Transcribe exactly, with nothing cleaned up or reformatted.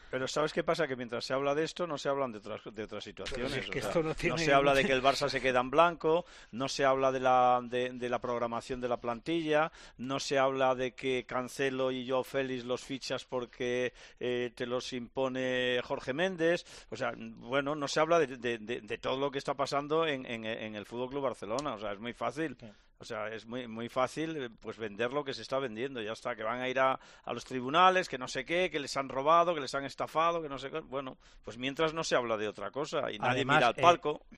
Pero ¿sabes qué pasa? Que mientras se habla de esto, no se hablan de otras, de otras situaciones. Es que O sea, esto no tiene... no se habla de que el Barça se queda en blanco, no se habla de la, de, de la programación de la plantilla, no se habla de que Cancelo y Joao Félix los fichas porque eh, te los impone Jorge Méndez. O sea, bueno, no se habla de, de, de, de todo lo que está pasando en, en, en el Fútbol Club Barcelona. O sea, es muy fácil. O sea, es muy muy fácil pues vender lo que se está vendiendo. Ya está, que van a ir a, a los tribunales, que no sé qué, que les han robado, que les han estafado, que no sé qué. Bueno, pues mientras no se habla de otra cosa y nadie mira Además, al eh, palco.